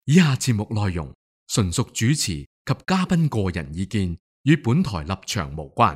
以下節目內容純屬主持及嘉賓個人意見，與本台立場無關。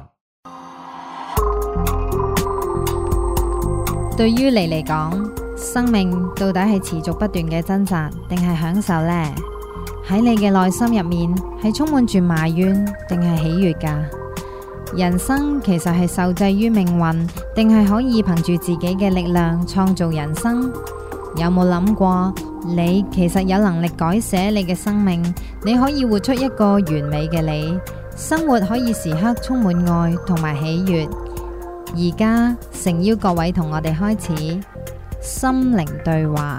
對於你嚟講，生命到底係持續不斷嘅掙扎，定係享受呢？喺你嘅內心入面，係充滿住埋怨，定係喜悅㗎？人生其實係受制於命運，定係可以憑住自己嘅力量創造人生？有冇諗過，你其實有能力改寫你嘅生命？你可以活出一個完美嘅你，生活可以時刻充滿愛同埋喜悅。而家誠邀各位同我哋開始心靈對話。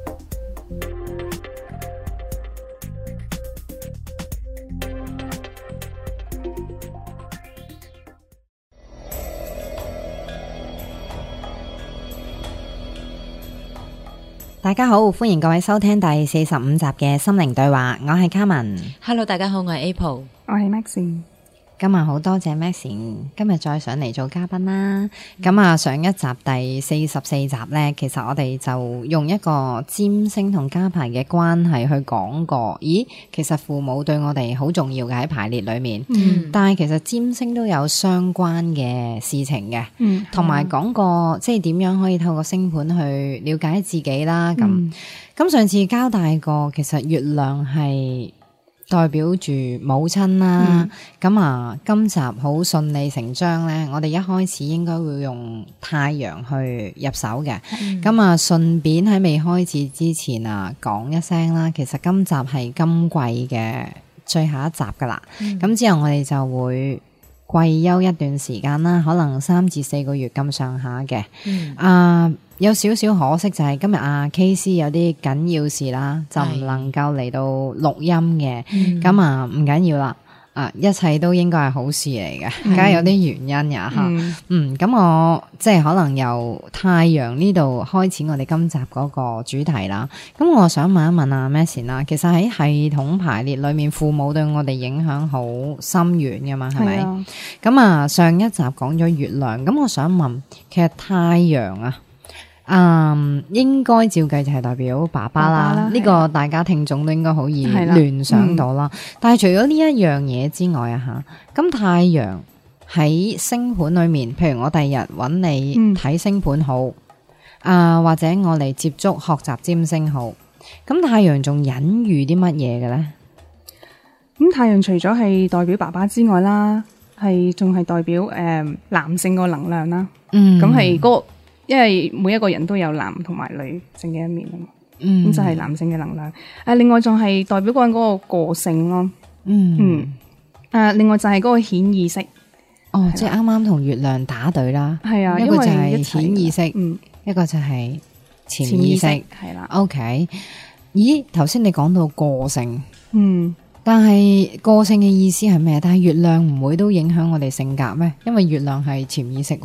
大家好，歡迎各位收聽第45集嘅心靈對話，我係卡文。 Hello， 大家好，我係 April， 我係 Maxine。 今日好多謝 Maxine 今日再上嚟做嘉賓啦。咁上一集第44集呢，其實我哋就用一個占星同家排嘅關係去講過。咦，其實父母對我哋好重要嘅喺排列裏面，但係其實占星都有相關嘅事情嘅，同埋講過即係點樣可以透過星盤去了解自己啦。咁上次交代過，其實月亮係代表住母親啦，今集好順理成章咧，我哋一開始應該會用太陽去入手嘅，順便喺未開始之前講一聲啦，其實今集係今季嘅最後一集噶啦，咁之後我哋就會季休一段時間啦，可能3至4個月咁上下嘅，有少少可惜就係今日KC 有啲緊要事啦，就唔能夠嚟到錄音嘅，咁唔緊要啦，一切都應該係好事嚟嘅，梗係有啲原因呀吓，咁我即係可能由太陽呢度開始我哋今集嗰個主題啦，咁我想問一問Maxine啦，其實喺系統排列裏面，父母對我哋影響好深遠噶嘛，係咪？咁上一集講咗月亮，咁我想問，其實太陽應該照計就係代表爸爸啦，呢個大家聽眾都應該好易聯想到啦。但係除咗呢一樣嘢之外咁太陽喺星盤裏面，譬如我第日揾你睇星盤好，或者我嚟接觸學習占星好，咁太陽仲隱喻啲乜嘢嘅咧？ 咁太陽除咗係代表爸爸之外啦，係仲係代表男性個能量啦。咁係嗰個。因為每一個人都有男同埋女性嘅一面啊嘛，咁就係男性嘅能量。另外仲係代表個人嗰個個性咯。另外就係嗰個顯意識。 即係啱啱同月亮打對啦。係啊，一個就係顯意識，一個就係潛意識。係啦。OK。咦，頭先你講到個性，但係個性嘅意思係咩？但係月亮唔會都影響我哋性格咩？因為月亮係潛意識。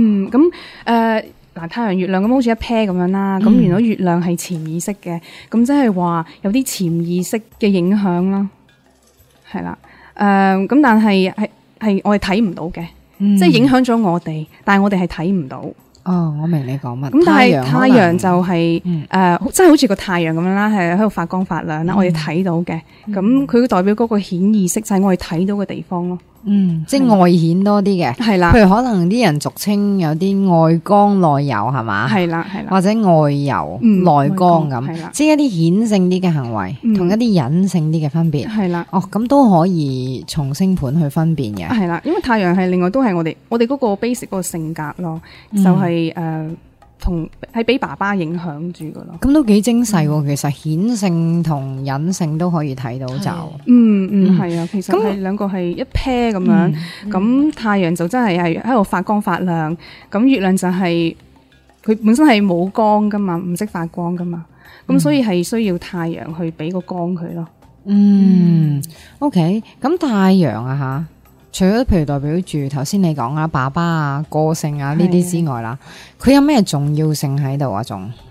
太陽月亮咁好似一 pair 咁樣啦，咁原來月亮係潛意識嘅，咁即係話有啲潛意識嘅影響啦，係啦，咁但係我哋睇唔到嘅，即係影響咗我哋，但係我哋係睇唔到。 我明你講乜。 咁但係太陽就係真係好似個太陽咁樣啦，係喺度發光發亮啦，我哋睇到嘅，咁佢代表嗰個顯意識就係我哋睇到嘅地方咯。 即係外顯多啲嘅，係啦。譬如可能啲人俗稱有啲外剛內柔，係嘛？係啦，係啦。或者外柔內剛咁，即係一啲顯性啲嘅行為，同一啲隱性啲嘅分別。係啦。咁都可以從星盤去分辨嘅。係啦，因為太陽係另外都係我哋嗰個 basic 嗰個性格咯，就係同係俾爸爸影響住噶咯。咁都幾精細喎，其實顯性同隱性都可以睇到就。係啊，其實係兩個係一 pair 咁樣。咁太陽就真係喺度發光發亮，咁月亮就係佢本身係冇光噶嘛，唔識發光噶嘛。咁所以係需要太陽去俾個光佢咯。OK， 咁太陽除咗譬如代表住頭先你講爸爸個性呢啲之外啦，佢有咩重要性喺度仲？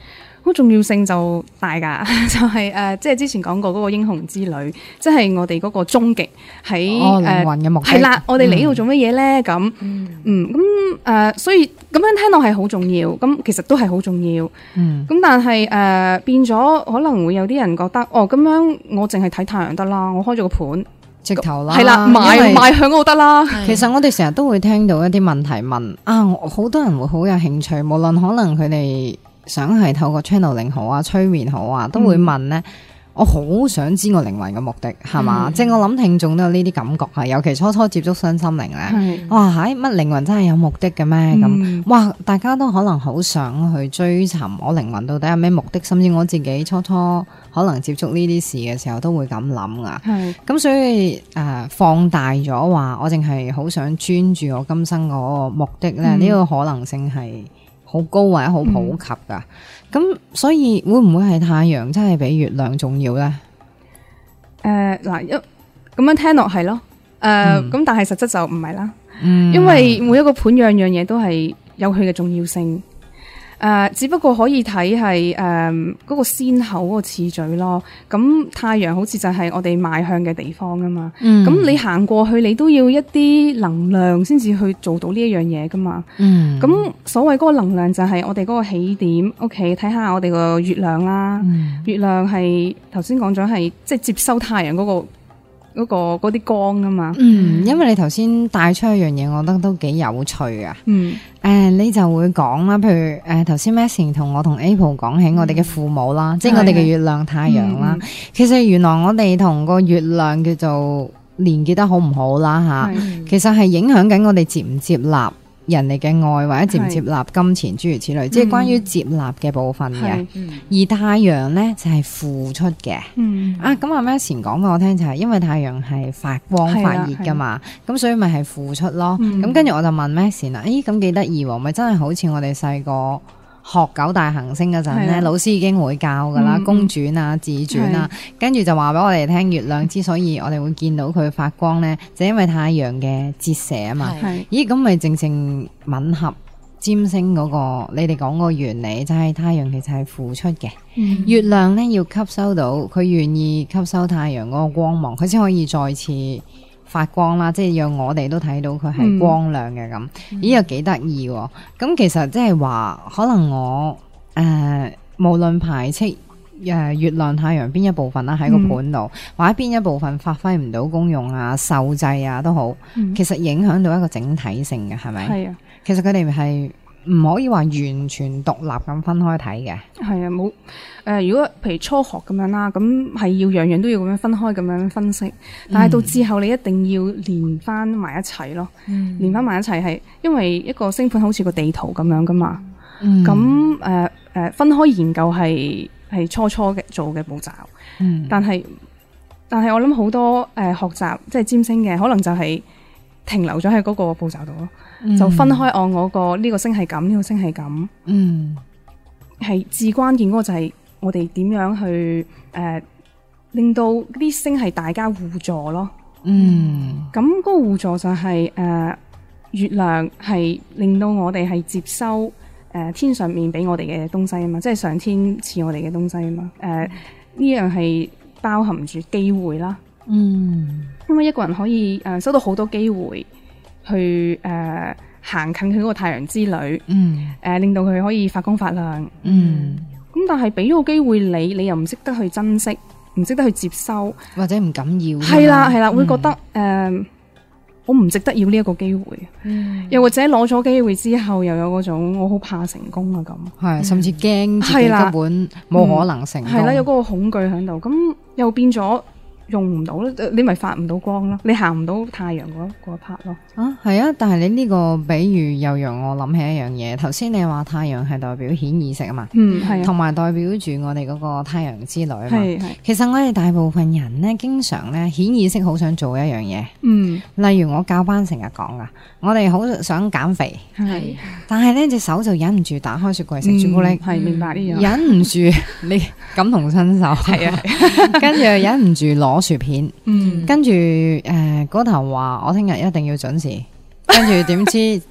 個重要性就大㗎，就係即係之前講過嗰個英雄之旅，即係我哋嗰個終極喺靈魂嘅目的係啦，我哋嚟呢度做乜嘢咧？咁所以咁樣聽落係好重要，咁其實都係好重要。咁但係變咗可能會有啲人覺得咁樣我淨係睇太陽得啦，我開咗個盤。 直頭啦， 係啦，賣向我得啦。 其實我哋成日都會聽到一啲問題問好多人會好有興趣，無論可能佢哋想係透過 channeling 好啊、催眠好啊，都會問咧。我好想知我靈魂嘅目的係嘛？即係我諗聽眾都有呢啲感覺係，尤其初初接觸身心靈咧。哇，乜靈魂真係有目的嘅咩？咁哇，大家都可能好想去追尋我靈魂到底有咩目的，甚至我自己初初可能接觸呢啲事嘅時候都會咁諗噶。咁所以放大咗話，我淨係好想專注我今生嗰個目的咧，呢個可能性係好高或者好普及噶。咁所以會唔會係太陽真係比月亮重要咧？ 嗱，咁樣聽落係咯，咁但係實質就唔係啦，因為每一個盤樣樣嘢都係有佢嘅重要性。只不過可以睇係嗰個先後嗰個次序咯。咁太陽好似就係我哋邁向嘅地方啊嘛。咁你行過去，你都要一啲能量先至去做到呢一樣嘢噶嘛。咁所謂嗰個能量就係我哋嗰個起點。OK， 睇下我哋個月亮啦。月亮係頭先講咗係即係接收太陽嗰啲光啊嘛。 因為你頭先帶出一樣嘢，我覺得都幾有趣啊。你就會講啦，譬如頭先 Maxine 同我同 April 講起我哋嘅父母啦，即係我哋嘅月亮太陽啦。其實原來我哋同個月亮叫做連結得好唔好啦吓，其實係影響緊我哋接唔接納人哋嘅愛，或者接唔接納金錢諸如此類，即係關於接納嘅部分嘅。而太陽咧就係付出嘅。咁阿 Maxine 講俾我聽就係因為太陽係發光發熱噶嘛，咁所以咪係付出咯。咁跟住我就問 Maxine 啦，咁幾得意喎，咪真係好似我哋細個學九大行星嗰陣咧，老師已經會教噶啦，公轉啊、自轉啊，跟住就話俾我哋聽，月亮之所以我哋會見到佢發光咧，就因為太陽嘅折射啊嘛。咦，咁咪正正吻合占星嗰個你哋講個原理，就係太陽其實係付出嘅，月亮咧要吸收到，佢願意吸收太陽嗰個光芒，佢先可以再次發光啦，即係讓我哋都睇到佢係光亮嘅咁。咦，又幾得意喎！咁其實即係話，可能我無論排斥月亮太陽邊一部分啦，喺個盤度，或者邊一部分發揮唔到功用啊、受制啊都好，其實影響到一個整體性嘅，係咪？係啊，其實佢哋係唔可以話完全獨立咁分開睇嘅。係啊，冇如果譬如初學咁樣啦，咁係要樣樣都要咁樣分開咁樣分析，但係到之後你一定要連翻埋一齊咯。連翻埋一齊係因為一個星盤好似個地圖咁樣噶嘛。咁分開研究係初嘅做嘅步驟。但係我諗好多學習即係占星嘅，可能就係停留咗喺嗰個步驟度咯。就分開按我個呢個星係咁，呢個星係咁。係至關鍵嗰個就係我哋點樣去令到啲星係大家互助咯。咁嗰個互助就係月亮係令到我哋係接收天上面俾我哋嘅東西啊嘛，即係上天賜我哋嘅東西啊嘛。呢樣係包含住機會啦。因為一個人可以收到好多機會去行近佢嗰個太陽之旅，令到佢可以發光發亮。咁但係俾咗個機會你又唔識得去珍惜，唔識得去接收，或者唔敢要。係啦，會覺得我唔值得要呢一個機會。又或者攞咗機會之後，又有嗰種我好怕成功啊咁。係，甚至驚自己根本冇可能成功。係啦，有嗰個恐懼喺度，咁又變咗用唔到咧，你咪發唔到光咯，你行唔到太陽嗰 part 咯。係啊，但係你呢個比喻又讓我諗起一樣嘢。頭先你話太陽係代表顯意識啊嘛，係，同埋代表住我哋嗰個太陽之旅啊嘛。係，其實我哋大部分人咧，經常咧顯意識好想做一樣嘢。例如我教班成日講噶，我哋好想減肥，係，但係咧隻手就忍唔住打開雪櫃食朱古力，係，明白呢樣，忍唔住你感同身受，係啊，跟住又忍唔住攞薯片，跟住嗰頭話我聽日一定要準時，跟住點知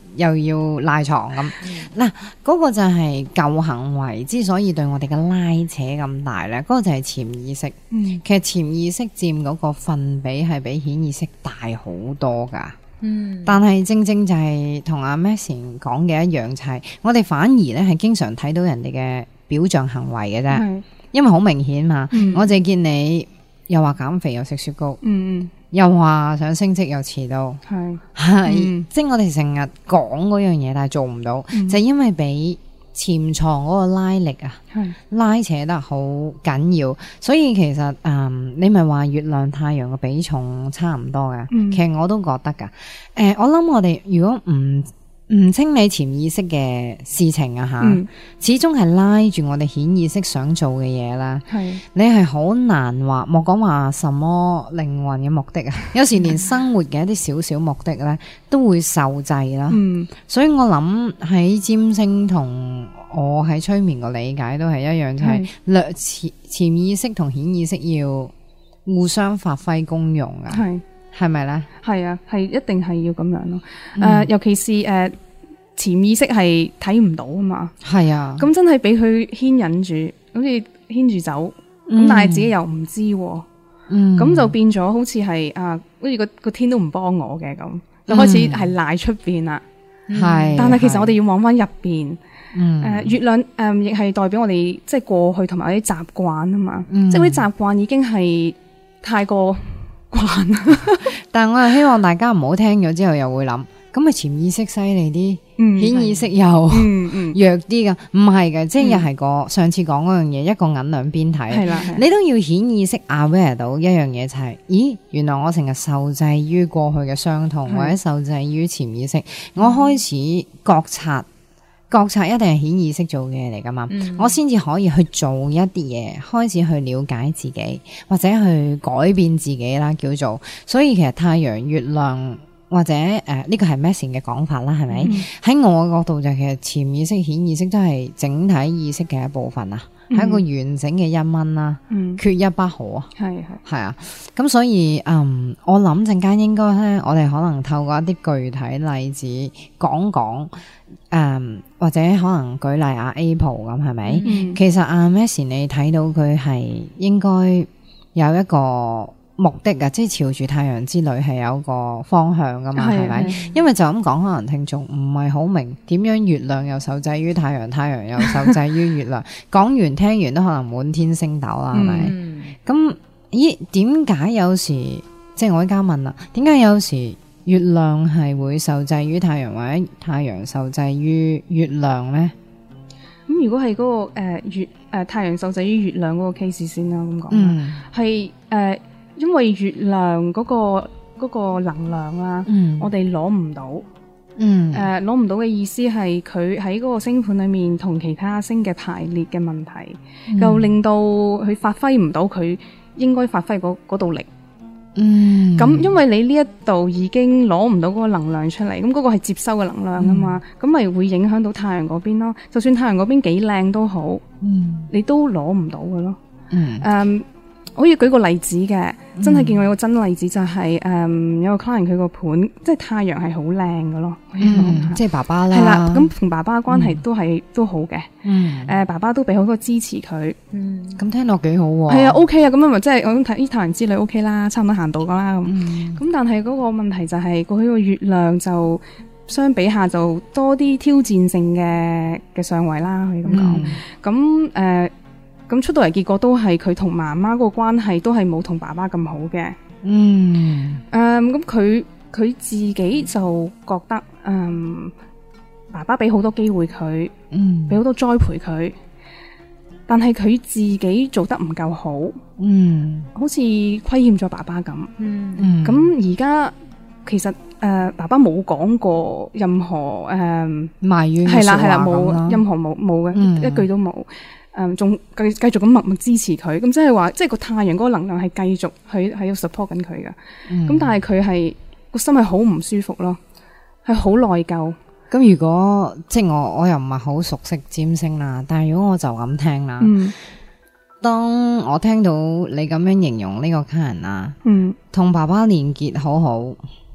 又要賴床咁。嗱，嗰個就係舊行為之所以對我哋嘅拉扯咁大咧，嗰個就係潛意識。其實潛意識佔嗰個分比係比顯意識大好多噶。但係正正就係同阿 Maxine 講嘅一樣，就係我哋反而咧係經常睇到人哋嘅表象行為嘅啫，因為好明顯嘛。我淨係見你又話減肥又食雪糕，又話想升職又遲到，即係我哋成日講嗰樣嘢，但係做唔到，就係因為俾潛藏嗰個拉力啊，拉扯得好緊要，所以其實你咪話月亮太陽嘅比重差唔多嘅，其實我都覺得噶。我諗我哋如果唔清理潛意識嘅事情啊吓，始終係拉住我哋顯意識想做嘅嘢啦。你係好難話，莫講話什麼靈魂嘅目的啊，有時連生活嘅一啲少少目的咧，都會受制啦。所以我諗喺占星同我喺催眠個理解都係一樣，就係潛意識同顯意識要互相發揮功用啊。係咪咧？係啊，係一定係要咁樣咯。尤其是潛意識係睇唔到啊嘛。係啊，咁真係俾佢牽引住，好似牽住走，咁但係自己又唔知，咁就變咗好似係好似個天都唔幫我嘅咁，就開始係賴出邊啦。係，但係其實我哋要望翻入邊。月亮亦係代表我哋即係過去同埋啲習慣啊嘛。即係啲習慣已經係太過慣，但係我又希望大家唔好聽咗之後又會諗，咁咪潛意識犀利啲，顯意識又弱啲噶？唔係嘅，即係又係個上次講嗰樣嘢，一個銀兩邊睇，你都要顯意識 aware 到一樣嘢，就係，咦，原來我成日受制於過去嘅傷痛，或者受制於潛意識，我開始覺察一定係顯意識做嘅嘢嚟噶嘛，我先至可以去做一啲嘢，開始去了解自己，或者去改變自己啦，叫做。所以其實太陽、月亮或者呢個係 Maxine 嘅講法啦，係咪？喺我嘅角度就其實潛意識、顯意識都係整體意識嘅一部分啊，係一個完整嘅一蚊啦，缺一不可啊。係啊，咁所以我諗陣間應該咧，我哋可能透過一啲具體例子講講。或者可能舉例阿 Apple 咁係咪？其實阿 Maxine 你睇到佢係應該有一個目的噶，即係朝住太陽之旅係有個方向噶嘛，係咪？因為就咁講，可能聽眾唔係好明點樣月亮又受制於太陽，太陽又受制於月亮。講完聽完都可能滿天星斗啦，係咪？咁咦？點解有時即係我依家問啦？點解有時月亮係會受制於太陽，或者太陽受制於月亮咧？咁如果係嗰個太陽受制於月亮嗰個 case 先啦，咁講係因為月亮嗰個能量啊，我哋攞唔到，攞唔到嘅意思係佢喺嗰個星盤裏面同其他星嘅排列嘅問題，就令到佢發揮唔到佢應該發揮嗰度力。咁因為你呢一度已經攞唔到嗰個能量出嚟，咁嗰個係接收嘅能量啊嘛，咁咪會影響到太陽嗰邊咯。就算太陽嗰邊幾靚都好，你都攞唔到嘅咯。可以舉個例子嘅，真係見過有個真例子就係有個 client 佢個盤，即係太陽係好靚嘅咯。即係爸爸啦，係啦，咁同爸爸關係都好嘅。爸爸都俾好多支持佢。咁聽落幾好喎。係啊 ，OK 啊，咁咪即係我睇太陽之旅 OK 啦，差唔多行到噶啦。咁但係嗰個問題就係過去個月亮就相比下就多啲挑戰性嘅上位啦，可以咁講。咁出到嚟結果都係佢同媽媽個關係都係冇同爸爸咁好嘅。咁佢自己就覺得爸爸俾好多機會佢，俾好多栽培佢，但係佢自己做得唔夠好，好似虧欠咗爸爸咁。咁而家其實爸爸冇講過任何埋怨，係啦冇任何冇嘅一句都冇。仲繼續咁默默支持佢，咁即係話，即係個太陽嗰個能量係繼續喺度 support 緊佢噶。咁但係佢係個心係好唔舒服咯，係好內疚。咁如果即係我又唔係好熟悉占星啦，但係如果我就咁聽啦，當我聽到你咁樣形容呢個客人啊，同爸爸連結好好，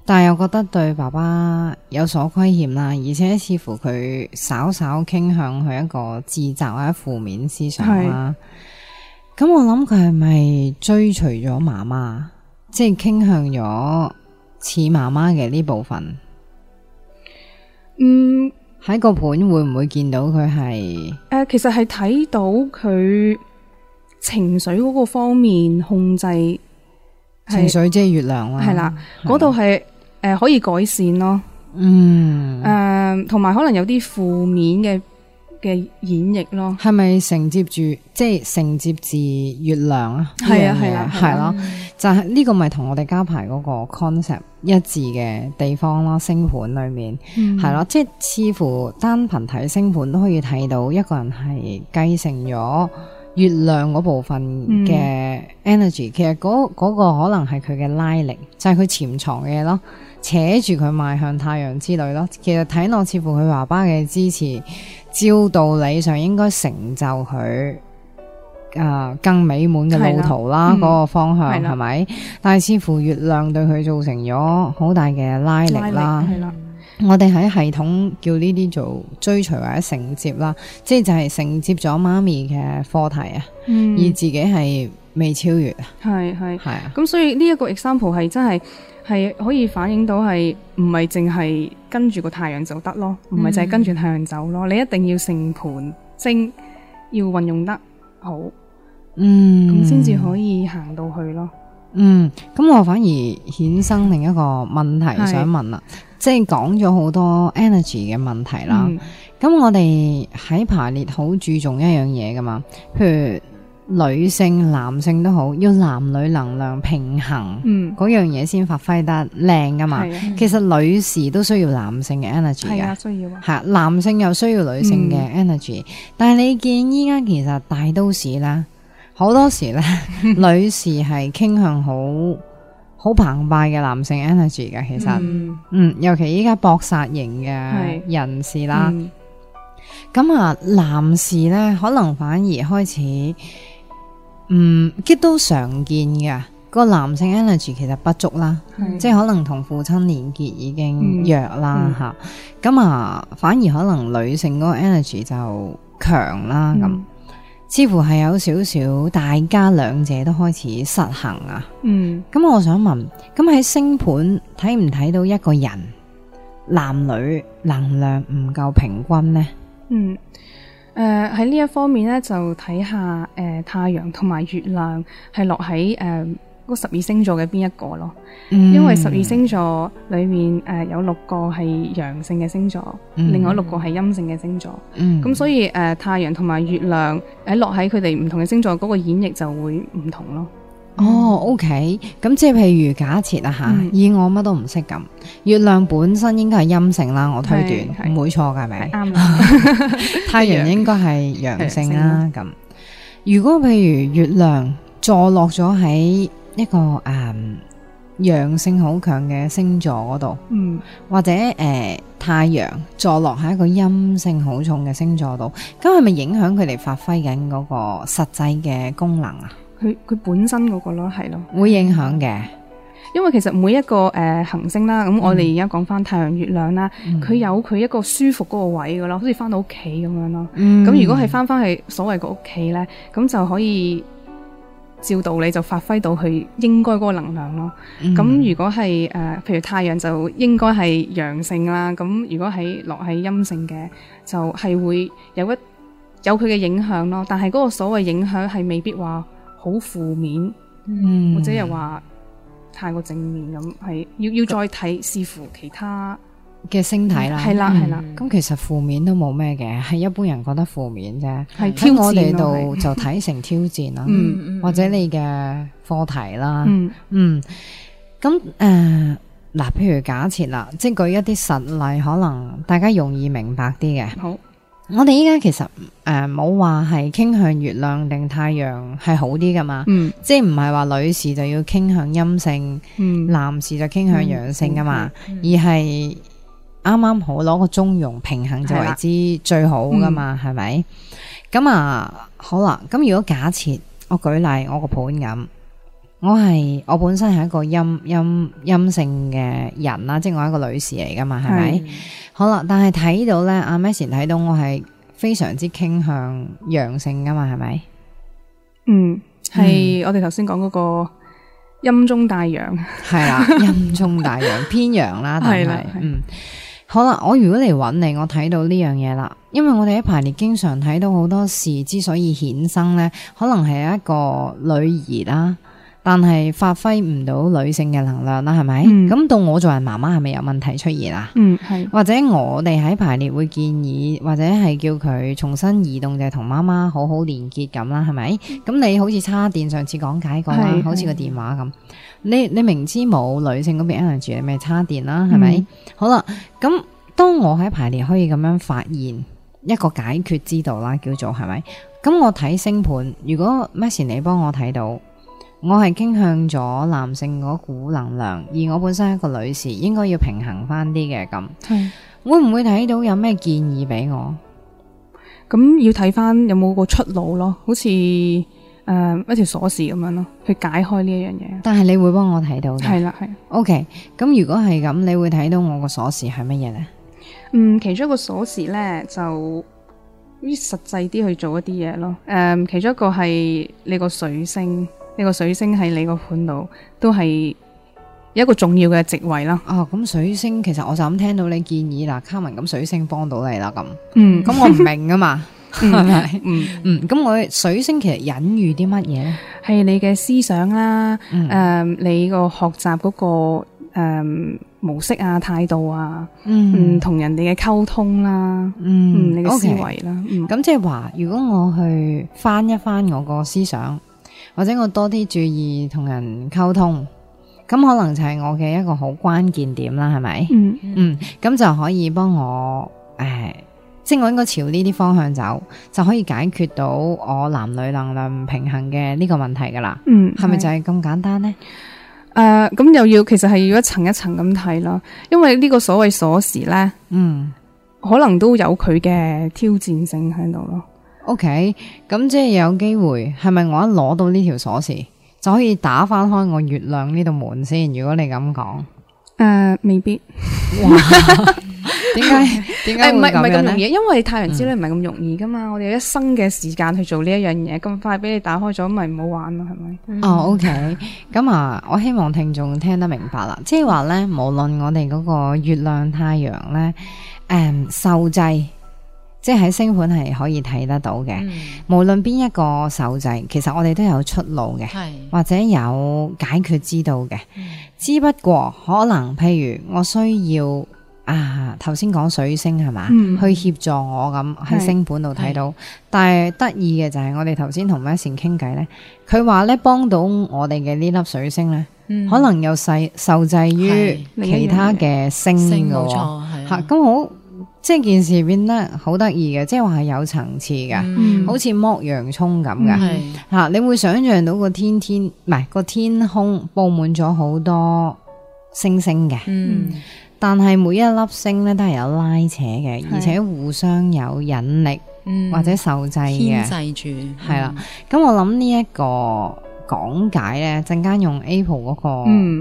但係又覺得對爸爸有所虧欠啦，而且似乎佢稍稍傾向去一個自責或者負面思想啦。咁我諗佢係咪追隨咗媽媽，即係傾向咗似媽媽嘅呢部分？喺個盤會唔會見到佢係？ 其實係睇到佢情緒嗰個方面控制， 情緒即係月亮啦， 係啦，嗰度係可以改善咯。同埋可能有啲負面嘅演繹咯。係咪承接住，即係承接自月亮啊？ 係啊，係啦， 係咯，就係呢個咪同我哋加牌嗰個 concept 一致嘅地方咯。星盤裏面係咯，即係似乎單憑睇星盤都可以睇到一個人係繼承咗月亮嗰部分嘅 energy，其實嗰個可能係佢嘅拉力，就係佢潛藏嘅嘢咯，扯住佢邁向太陽之類咯。其實睇落似乎佢爸爸嘅支持，照道理上應該成就佢更美滿嘅路途啦，嗰個方向係咪？但係似乎月亮對佢造成咗好大嘅拉力啦。我哋喺系統叫呢啲做追隨或者承接啦，即係就係承接咗媽咪嘅課題啊，而自己係未超越啊。係啊， 咁所以呢一個 example 係真係可以反映到係唔係淨係跟住個太陽就得咯，唔係淨係跟住太陽走咯，你一定要成盤星要運用得好，咁先至可以行到去咯。 咁我反而衍生另一個問題想問啦，即係講咗好多 energy 嘅問題啦。咁我哋喺排列好注重一樣嘢噶嘛，譬如女性、男性都好，要男女能量平衡，嗰樣嘢先發揮得靚噶嘛。其實女士都需要男性嘅 energy 嘅， 需要係男性又需要女性嘅 energy，但係你見依家其實大都市啦。好多時咧，女士係傾向好澎湃嘅男性 energy 嘅，其實，尤其依家搏殺型嘅人士啦，咁男士咧可能反而開始，亦都常見嘅個男性 energy 其實不足啦，即係可能同父親連結已經弱啦吓，咁反而可能女性嗰個 energy 就強啦咁。似乎係有少少，大家兩者都開始失衡啊。咁我想問，咁喺星盤睇唔睇到一個人男女能量唔夠平均呢？ 喺呢一方面咧，就睇下太陽同埋月亮係落喺嗰12星座嘅邊一個咯。因為12星座裏面有6個係陽性嘅星座，另外6個係陰性嘅星座。咁所以太陽同埋月亮落喺佢哋唔同嘅星座嗰個演繹就會唔同咯。 OK， 咁即係譬如假設吓，以我乜都唔識咁，月亮本身應該係陰性啦，我推斷唔會錯㗎，係咪？啱啦。太陽應該係陽性啦。咁如果譬如月亮坐落咗喺一個陽性好強嘅星座嗰度，或者太陽坐落喺一個陰性好重嘅星座度，咁係咪影響佢哋發揮緊嗰個實際嘅功能啊？ 佢本身嗰個咯，係咯， 會影響嘅。 因為其實每一個行星啦，咁我哋而家講翻太陽、月亮啦，佢有佢一個舒服嗰個位噶咯，好似翻到屋企咁樣咯。咁如果係翻去所謂個屋企咧，咁就可以照道理就發揮到佢應該嗰個能量咯。咁如果係譬如太陽就應該係陽性啦，咁如果係落喺陰性嘅，就係會有佢嘅影響咯。但係嗰個所謂影響係未必話好負面，或者又話太過正面咁，係要再睇視乎其他嘅星體啦。 係啦。 咁其實負面都冇咩嘅，係一般人覺得負面啫。 係挑戰， 我哋度就睇成挑戰啦，或者你嘅課題啦。咁嗱，譬如假設啦，即係舉一啲實例，可能大家容易明白啲嘅。好。我哋依家其實冇話係傾向月亮定太陽係好啲噶嘛，即係唔係話女士就要傾向陰性，男士就傾向陽性噶嘛，而係啱啱好攞個中庸平衡就為之最好噶嘛，係咪？咁好啦，咁如果假設我舉例我個盤咁， 我本身係一個陰性嘅人啦，即係我係一個女士嚟噶嘛，係咪？好啦，但係睇到咧，阿 Maxine 睇到我係非常之傾向陽性噶嘛，係咪？ 係我哋頭先講嗰個陰中帶陽， 係啦，陰中帶陽偏陽啦，但係好啦，我如果嚟揾你，我睇到呢樣嘢啦，因為我哋喺排列經常睇到好多事之所以衍生咧，可能係一個女兒啦，但係發揮唔到女性嘅能量啦，係咪？咁到我做人媽媽係咪有問題出現啊？係。或者我哋喺排列會建議，或者係叫佢重新移動，就係同媽媽好好連結咁啦，係咪？咁你好似叉電上次講解過啦，好似個電話咁。你明知冇女性嗰邊 energy， 你咪叉電啦，係咪？好啦，咁當我喺排列可以咁樣發現一個解決之道啦，叫做係咪？咁我睇星盤，如果 Maxine 你幫我睇到，我係傾向咗男性嗰股能量，而我本身係一個女士，應該要平衡翻啲嘅咁，會唔會睇到有咩建議俾我？ 咁要睇翻有冇個出路咯，好似一條鎖匙咁樣咯，去解開呢一樣嘢。但係你會幫我睇到嘅？ 係啦，係。 OK， 咁如果係咁，你會睇到我個鎖匙係乜嘢呢？ 其中一個鎖匙咧就實際啲去做一啲嘢咯。其中一個係你個水星，你個水星喺你個盤度都係有一個重要嘅席位啦。 咁水星其實我就咁聽到你建議啦，Carmen，咁水星幫到你啦咁。咁我唔明啊嘛。係咪？咁我水星其實隱喻啲乜嘢咧？ 係你嘅思想啦，你個學習嗰個模式啊、態度啊，同人哋嘅溝通啦，你嘅思維啦。 咁即係話，如果我去翻一翻我個思想，或者我多啲注意同人溝通，咁可能就係我嘅一個好關鍵點啦，係咪？咁就可以幫我即係我應該朝呢啲方向走，就可以解決到我男女能量唔平衡嘅呢個問題噶啦。係咪就係咁簡單呢？ 咁又要其實係要一層一層咁睇咯，因為呢個所謂鎖匙咧，可能都有佢嘅挑戰性喺度咯。 OK， 咁即係有機會，係咪我一攞到呢條鎖匙就可以打翻開我月亮呢度門先？如果你咁講， 未必。 哇！點解唔係咁容易？因為太陽之旅唔係咁容易噶嘛，我哋有一生嘅時間去做呢一樣嘢，咁快俾你打開咗，咪唔好玩咯，係咪？ OK， 咁我希望聽眾聽得明白啦，即係話咧，無論我哋嗰個月亮、太陽咧，受制，即係喺星盤係可以睇得到嘅。無論邊一個受制，其實我哋都有出路嘅，或者有解決之道嘅。只不過可能，譬如我需要。頭先講水星係嘛，去協助我咁喺星盤度睇到，但係得意嘅就係我哋頭先同 Maxine 傾偈咧，佢話咧幫到我哋嘅呢粒水星咧，可能又受制於其他嘅星嘅，咁好，即係件事變得好得意嘅，即係話係有層次嘅，好似剝洋蔥咁嘅，你會想象到個天空佈滿咗好多星星嘅。但係每一粒星咧都係有拉扯嘅，而且互相有引力或者受制嘅， 牽制住係啦。咁我諗呢一個講解咧，陣間用 April 嗰個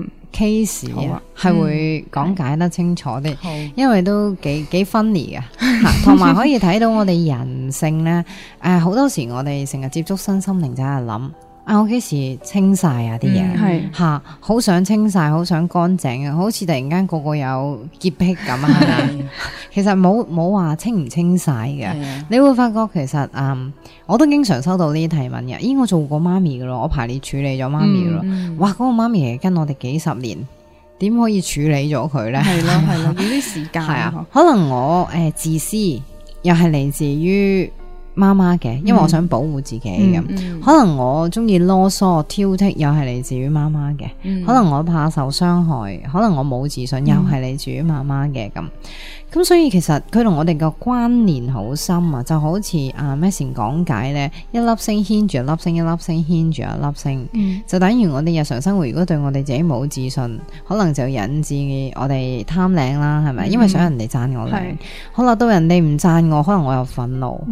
case 係會講解得清楚啲，因為都幾 funny 嘅，同埋可以睇到我哋人性咧。好多時我哋成日接觸身心靈就喺度諗。我幾時清晒啲嘢？好想清晒，好想乾淨啊！好似突然間個個有潔癖咁啊，係咪？其實冇話清唔清晒嘅。你會發覺其實我都經常收到呢啲提問嘅。咦，我做過媽咪噶咯，我排列處理咗媽咪噶咯。哇，嗰個媽咪係跟我哋幾十年，點可以處理咗佢咧？ 係咯，要啲時間。 係啊，可能我自私，又係嚟自於媽媽嘅，因為我想保護自己咁，可能我中意囉嗦挑剔，又係嚟自於媽媽嘅，可能我怕受傷害，可能我冇自信，又係嚟自於媽媽嘅咁，所以其實佢同我哋個關聯好深啊，就好似Maxine講解咧，一粒星牽住一粒星，一粒星牽住一粒星，就等於我哋日常生活如果對我哋自己冇自信，可能就引致我哋貪靚啦，係咪？因為想人哋讚我靚，好啦，到人哋唔讚我，可能我有憤怒，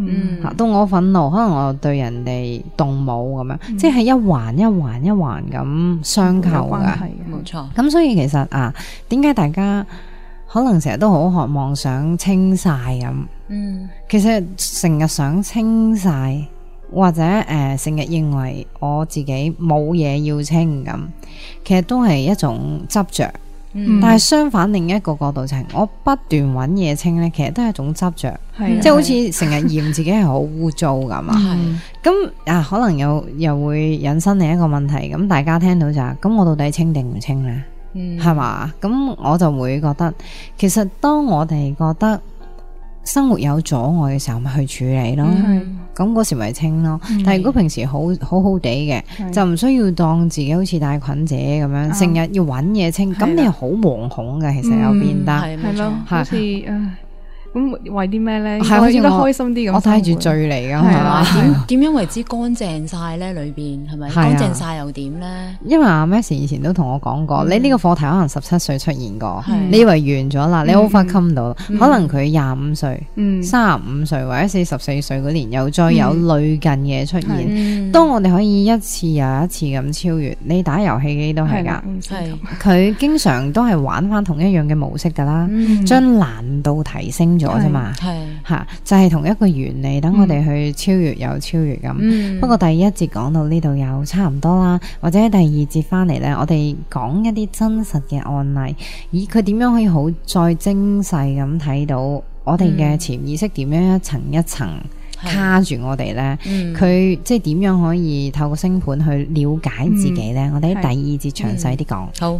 到我憤怒，可能我對人哋動武咁樣，即係一環一環一環咁相扣噶， 冇錯。 咁所以其實點解大家可能成日都好渴望想清晒咁？其實成日想清晒，或者成日認為我自己冇嘢要清咁，其實都係一種執着。但係相反，另一個角度就係我不斷揾嘢清咧，其實都係一種執着，即係好似成日嫌自己係好污糟咁啊。咁可能又會引申另一個問題，咁大家聽到就係咁，我到底清定唔清呢？係嘛？咁我就會覺得，其實當我哋覺得生活有阻礙嘅時候，咪去處理咯。咁嗰時咪清咯。但係如果平時好好地嘅，就唔需要當自己好似帶菌者咁樣，成日要揾嘢清，咁你又好惶恐嘅。其實又變得係咯，好似咁為啲咩咧？ 係應該開心啲咁。 我睇住罪嚟噶，係嘛？ 點樣為之乾淨晒咧？裏邊係咪乾淨晒又點咧？ 因為阿 Max 以前都同我講過，你呢個課題可能17歲出現過，你以為完咗啦，你 overcome 到，可能佢25歲、35歲或者44歲嗰年又再有類近嘢出現。當我哋可以一次又一次咁超越，你打遊戲機都係噶，佢經常都係玩翻同一樣嘅模式噶啦，將難度提升咗啫嘛，就係同一個原理，等我哋去超越又超越咁。不過第一節講到呢度又差唔多啦，或者第二節翻嚟呢，我哋講一啲真實嘅案例，以佢點樣可以好再精細咁睇到我哋嘅潛意識點樣一層一層卡住我哋呢？佢即係點樣可以透過星盤去了解自己呢？我哋喺第二節詳細啲講。 好。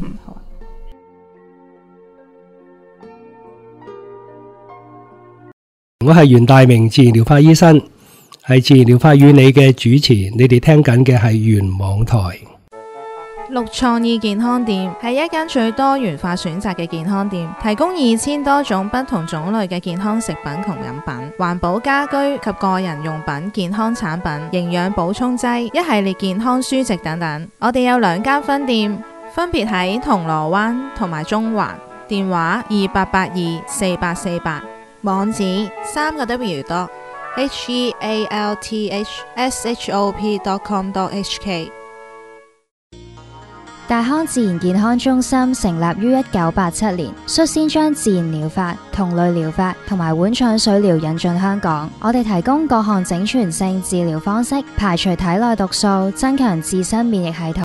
我係袁大明，自然療法醫生，係自然療法與你嘅主持。你哋聽緊嘅係原網台。 綠創意健康店係一間最多元化選擇嘅健康店，提供2000多種不同種類嘅健康食品同飲品、環保家居及個人用品、健康產品、營養補充劑、一系列健康書籍等等。我哋有2間分店，分別喺銅鑼灣同埋中環，電話28824848。網址3個W.healthshop.com.hk。 大康自然健康中心成立於1987年，率先將自然療法、同類療法同埋碗腸水療引進香港。我哋提供各項整全性治療方式，排除體內毒素，增強自身免疫系統。